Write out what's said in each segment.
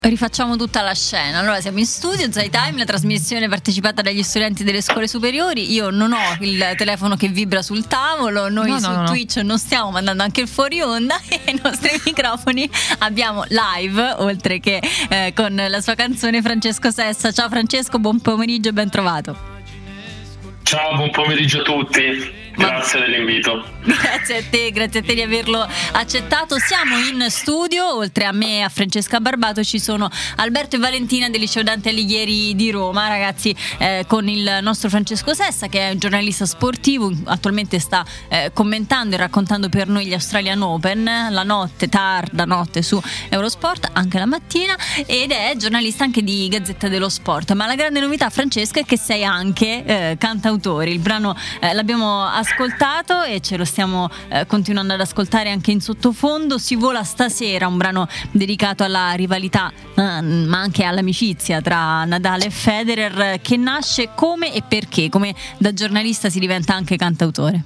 Rifacciamo tutta la scena. Allora siamo in studio, Zai Time, la trasmissione partecipata dagli studenti delle scuole superiori. Io non ho il telefono che vibra sul tavolo, noi su Twitch non stiamo mandando anche il fuori onda e i nostri microfoni abbiamo live, oltre che con la sua canzone, Francesco Sessa. Ciao Francesco, buon pomeriggio e ben trovato. Ciao, buon pomeriggio a tutti. Grazie dell'invito. Grazie a te di averlo accettato. Siamo in studio, oltre a me e a Francesca Barbato ci sono Alberto e Valentina del Liceo Dante Alighieri di Roma, ragazzi, con il nostro Francesco Sessa, che è un giornalista sportivo, attualmente sta commentando e raccontando per noi gli Australian Open la notte, tarda notte su Eurosport, anche la mattina, ed è giornalista anche di Gazzetta dello Sport. Ma la grande novità, Francesca, è che sei anche cantautore. Il brano l'abbiamo ascoltato e ce lo stiamo continuando ad ascoltare anche in sottofondo. Si vola stasera, un brano dedicato alla rivalità ma anche all'amicizia tra Nadal e Federer, che nasce come e perché, come da giornalista si diventa anche cantautore.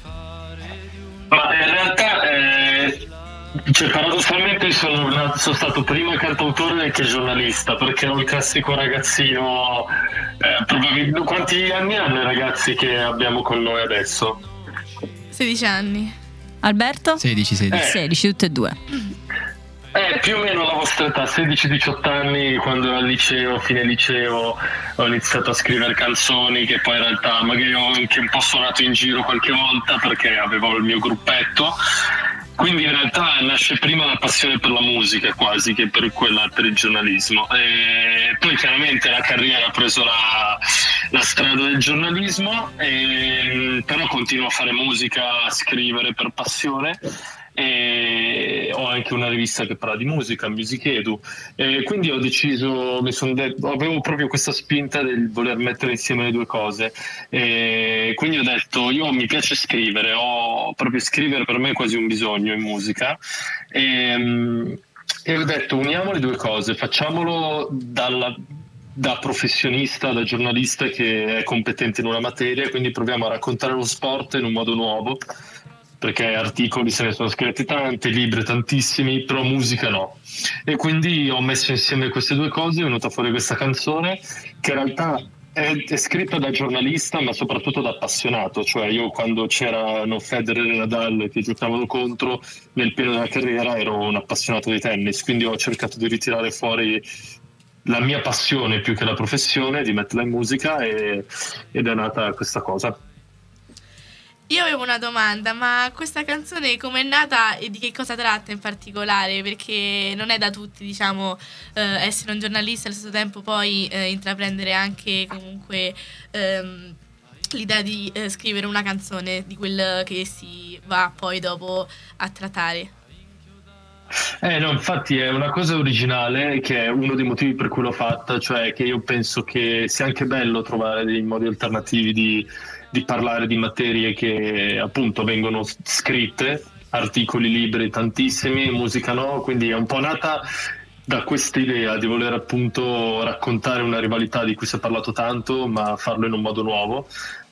Ma in realtà paradossalmente sono stato prima cantautore che giornalista, perché ero il classico ragazzino. Quanti anni hanno i ragazzi che abbiamo con noi adesso? 16 anni. Alberto? 16, tutte e due. Più o meno la vostra età, 16-18 anni, quando ero al liceo, fine liceo, ho iniziato a scrivere canzoni che poi in realtà magari ho anche un po' suonato in giro qualche volta perché avevo il mio gruppetto. Quindi in realtà nasce prima la passione per la musica quasi che per quella per il giornalismo. E poi chiaramente la carriera ha preso la strada del giornalismo, però continuo a fare musica, a scrivere per passione. E ho anche una rivista che parla di musica, Music Edu, e quindi ho deciso, avevo proprio questa spinta del voler mettere insieme le due cose, e quindi ho detto, io mi piace scrivere, ho proprio scrivere per me è quasi un bisogno in musica, e ho detto uniamo le due cose, facciamolo da professionista, da giornalista che è competente in una materia, quindi proviamo a raccontare lo sport in un modo nuovo, perché articoli se ne sono scritti tanti, libri tantissimi, però musica no. E quindi ho messo insieme queste due cose, è venuta fuori questa canzone che in realtà è scritta da giornalista ma soprattutto da appassionato, cioè io quando c'erano Federer e Nadal che giocavano contro nel pieno della carriera ero un appassionato di tennis, quindi ho cercato di ritirare fuori la mia passione più che la professione, di metterla in musica ed è nata questa cosa. Io avevo una domanda, ma questa canzone com'è nata e di che cosa tratta in particolare? Perché non è da tutti, diciamo, essere un giornalista e allo stesso tempo poi intraprendere anche comunque l'idea di scrivere una canzone di quel che si va poi dopo a trattare. No, infatti è una cosa originale che è uno dei motivi per cui l'ho fatta, cioè che io penso che sia anche bello trovare dei modi alternativi di parlare di materie che appunto vengono scritte, articoli libri tantissimi, musica no, quindi è un po' nata da questa idea di voler appunto raccontare una rivalità di cui si è parlato tanto ma farlo in un modo nuovo,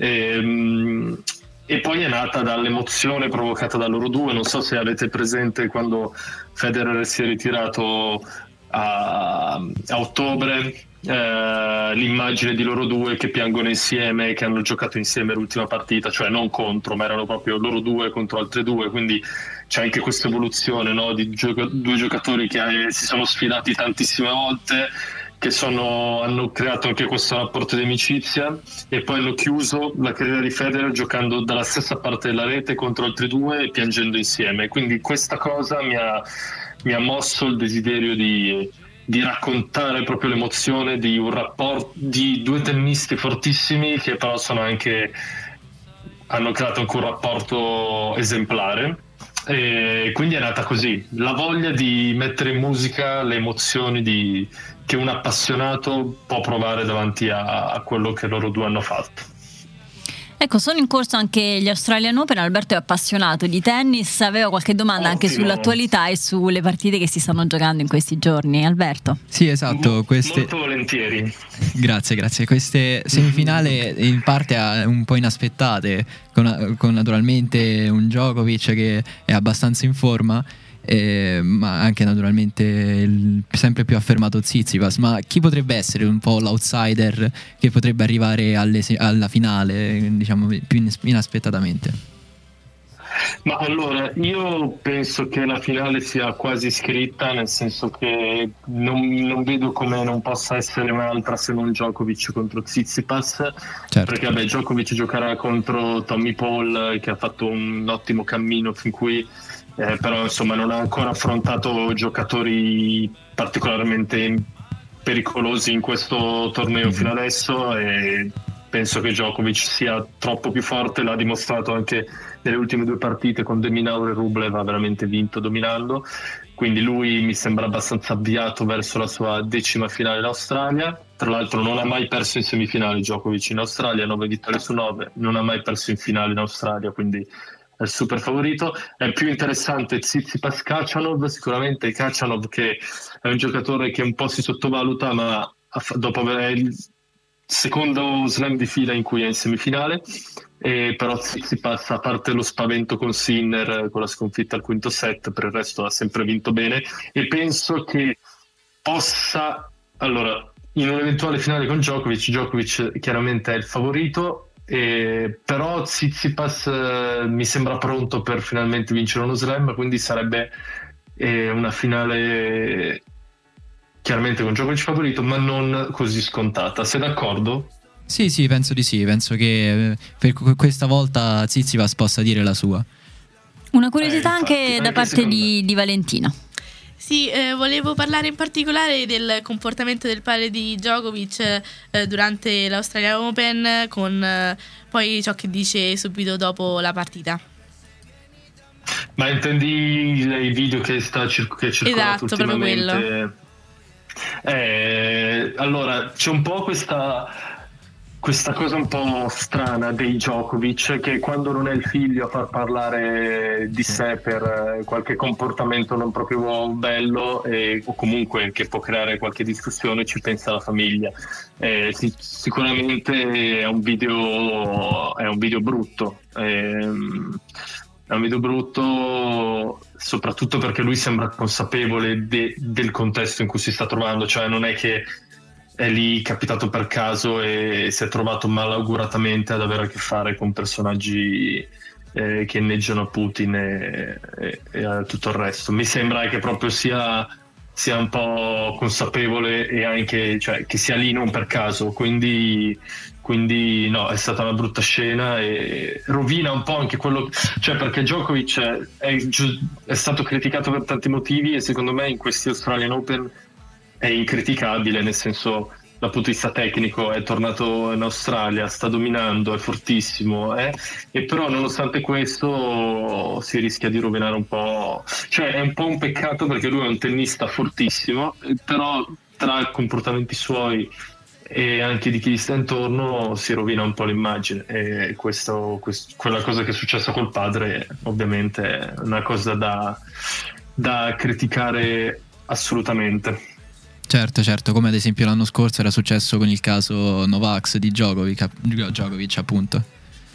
e poi è nata dall'emozione provocata da loro due. Non so se avete presente quando Federer si è ritirato a ottobre, l'immagine di loro due che piangono insieme, che hanno giocato insieme l'ultima partita, cioè non contro, ma erano proprio loro due contro altre due, quindi c'è anche questa evoluzione, no, di due giocatori che si sono sfidati tantissime volte, che hanno creato anche questo rapporto di amicizia e poi hanno chiuso la carriera di Federer giocando dalla stessa parte della rete contro altri due e piangendo insieme. Quindi questa cosa mi ha mosso il desiderio di raccontare proprio l'emozione di un rapporto di due tennisti fortissimi che però hanno creato anche un rapporto esemplare, e quindi è nata così la voglia di mettere in musica le emozioni che un appassionato può provare davanti a quello che loro due hanno fatto. Ecco, sono in corso anche gli Australian Open. Alberto è appassionato di tennis, aveva qualche domanda anche sull'attualità e sulle partite che si stanno giocando in questi giorni. Alberto? Sì, esatto. Molto volentieri. Grazie. Queste semifinali in parte un po' inaspettate, con naturalmente un Djokovic che è abbastanza in forma. ma anche naturalmente sempre più affermato Tsitsipas. Ma chi potrebbe essere un po' l'outsider che potrebbe arrivare alla finale, diciamo, più inaspettatamente? Ma allora, io penso che la finale sia quasi scritta, nel senso che non vedo come non possa essere un'altra se non Djokovic contro Tsitsipas, Certo. perché vabbè, Djokovic giocherà contro Tommy Paul, che ha fatto un ottimo cammino fin qui, però insomma non ha ancora affrontato giocatori particolarmente pericolosi in questo torneo fino adesso, e penso che Djokovic sia troppo più forte, l'ha dimostrato anche nelle ultime 2 partite con De Minaur e Rublev, ha veramente vinto dominando, quindi lui mi sembra abbastanza avviato verso la sua 10ª finale in Australia. Tra l'altro non ha mai perso in semifinale Djokovic in Australia, 9 vittorie su 9, non ha mai perso in finale in Australia, quindi è il super favorito. È più interessante Tsitsipas Khachanov, sicuramente Khachanov, che è un giocatore che un po' si sottovaluta, ma dopo aver il secondo slam di fila in cui è in semifinale, però Tsitsipas, a parte lo spavento con Sinner con la sconfitta al quinto set, per il resto ha sempre vinto bene, e penso che possa, allora, in un'eventuale finale con Djokovic chiaramente è il favorito, però Tsitsipas mi sembra pronto per finalmente vincere uno slam, quindi sarebbe una finale chiaramente con Djokovic favorito, ma non così scontata. Sei d'accordo? Sì, penso di sì. Penso che per questa volta Tsitsipas possa dire la sua. Una curiosità infatti, anche da anche parte di Valentina. Sì, volevo parlare in particolare del comportamento del padre di Djokovic durante l'Australian Open, con poi ciò che dice subito dopo la partita. Ma intendi i video che che è circolato Esatto, proprio ultimamente? Allora, c'è un po' questa cosa un po' strana dei Djokovic, che quando non è il figlio a far parlare di sé per qualche comportamento non proprio bello, o comunque che può creare qualche discussione, ci pensa la famiglia. Sicuramente è un video brutto. È un video brutto soprattutto perché lui sembra consapevole del contesto in cui si sta trovando, cioè non è che è lì capitato per caso e si è trovato malauguratamente ad avere a che fare con personaggi che inneggiano a Putin e a tutto il resto. Mi sembra che proprio sia un po' consapevole, e anche, cioè, che sia lì non per caso, quindi no, è stata una brutta scena e rovina un po' anche quello, cioè, perché Djokovic è stato criticato per tanti motivi, e secondo me in questi Australian Open è incriticabile, nel senso, dal punto di vista tecnico è tornato in Australia, sta dominando, è fortissimo, e però nonostante questo si rischia di rovinare un po', cioè è un po' un peccato perché lui è un tennista fortissimo, però tra comportamenti suoi e anche di chi gli sta intorno si rovina un po' l'immagine, e quella cosa che è successa col padre ovviamente è una cosa da criticare assolutamente. Certo, come ad esempio l'anno scorso era successo con il caso Novax di Djokovic appunto.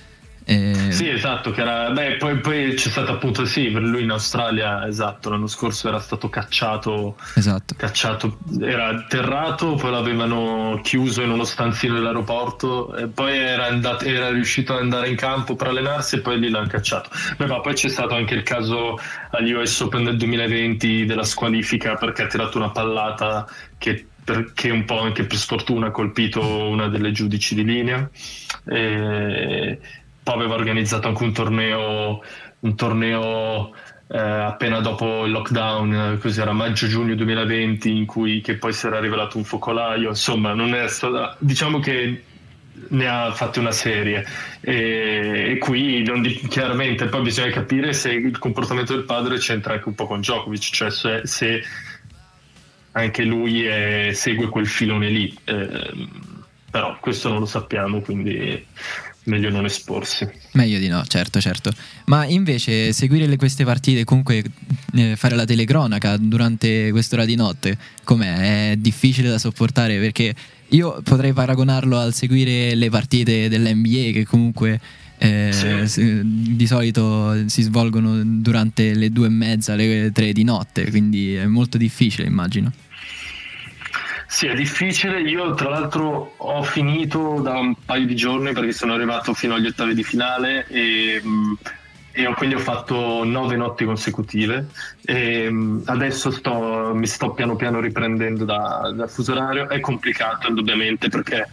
Sì, esatto, che era, poi c'è stato appunto, sì, per lui in Australia, esatto, l'anno scorso era stato cacciato, era atterrato, poi l'avevano chiuso in uno stanzino dell'aeroporto, e poi era riuscito ad andare in campo per allenarsi, e poi lì l'hanno cacciato. Ma poi c'è stato anche il caso agli US Open del 2020 della squalifica perché ha tirato una pallata perché un po' anche per sfortuna ha colpito una delle giudici di linea. Poi aveva organizzato anche un torneo appena dopo il lockdown, così era maggio-giugno 2020, in cui che poi si era rivelato un focolaio, insomma non è stata, diciamo che ne ha fatte una serie, e qui chiaramente poi bisogna capire se il comportamento del padre c'entra anche un po' con Djokovic, cioè se anche lui segue quel filone lì, però questo non lo sappiamo, quindi meglio non esporsi. Meglio di no, certo. Ma invece seguire queste partite, comunque fare la telecronaca durante quest'ora di notte, com'è? È difficile da sopportare? Perché io potrei paragonarlo al seguire le partite dell'NBA, che comunque Di solito si svolgono durante le 2:30, le 3 di notte, quindi è molto difficile, immagino. Sì, è difficile. Io tra l'altro ho finito da un paio di giorni perché sono arrivato fino agli ottavi di finale e quindi ho fatto 9 notti consecutive e adesso mi sto piano piano riprendendo dal fuso orario. È complicato indubbiamente perché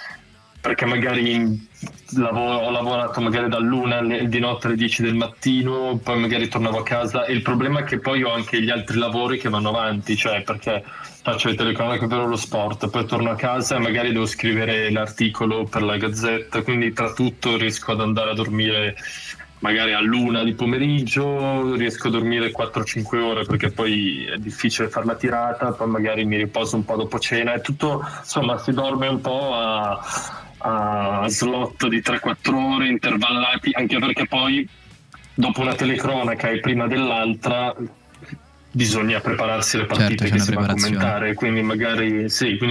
magari ho lavorato magari dall'1 di notte alle 10 del mattino, poi magari tornavo a casa, e il problema è che poi ho anche gli altri lavori che vanno avanti, cioè perché faccio le telecronache per lo sport, poi torno a casa e magari devo scrivere l'articolo per la Gazzetta, quindi tra tutto riesco ad andare a dormire magari all'1 di pomeriggio, riesco a dormire 4-5 ore perché poi è difficile fare la tirata, poi magari mi riposo un po' dopo cena, è tutto, insomma, si dorme un po' a slot di 3-4 ore intervallati, anche perché poi dopo una telecronaca e prima dell'altra bisogna prepararsi le partite, certo, che si va a commentare, quindi magari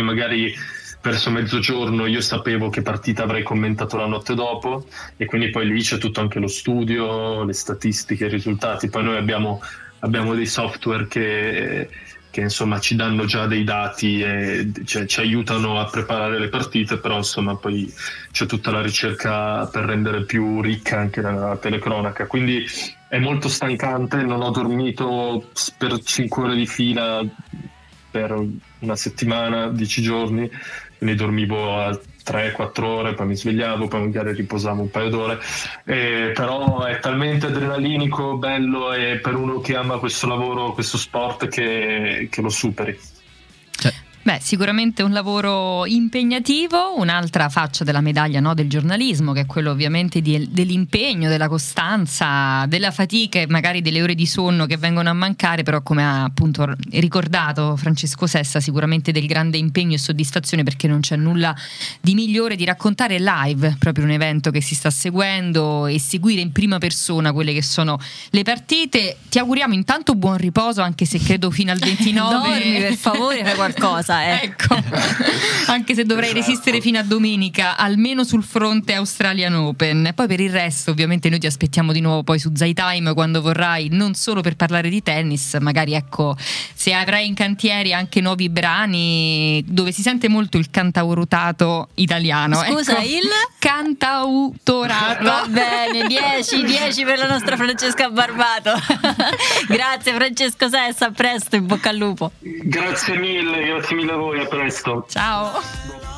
verso mezzogiorno io sapevo che partita avrei commentato la notte dopo, e quindi poi lì c'è tutto anche lo studio, le statistiche, i risultati. Poi noi abbiamo dei software che insomma ci danno già dei dati e ci aiutano a preparare le partite, però insomma poi c'è tutta la ricerca per rendere più ricca anche la telecronaca, quindi è molto stancante. Non ho dormito per 5 ore di fila per una settimana, 10 giorni, quindi dormivo a 3-4 ore, poi mi svegliavo, poi magari riposavo un paio d'ore, però è talmente adrenalinico, bello, e per uno che ama questo lavoro, questo sport, che lo superi. Beh, sicuramente un lavoro impegnativo, un'altra faccia della medaglia, no, del giornalismo, che è quello ovviamente dell'impegno, della costanza, della fatica e magari delle ore di sonno che vengono a mancare, però come ha appunto ricordato Francesco Sessa, sicuramente del grande impegno e soddisfazione, perché non c'è nulla di migliore di raccontare live proprio un evento che si sta seguendo e seguire in prima persona quelle che sono le partite. Ti auguriamo intanto buon riposo, anche se credo fino al 29 dormi, per favore, fai qualcosa. Ecco, anche se dovrei resistere fino a domenica, almeno sul fronte Australian Open. Poi per il resto ovviamente noi ti aspettiamo di nuovo poi su Zai Time quando vorrai, non solo per parlare di tennis, magari ecco se avrai in cantiere anche nuovi brani dove si sente molto il cantautorato italiano. Scusa, ecco, il cantautorato. Va bene, 10 per la nostra Francesca Barbato. Grazie Francesco Sessa, a presto, in bocca al lupo. Grazie mille a voi, a presto. Ciao.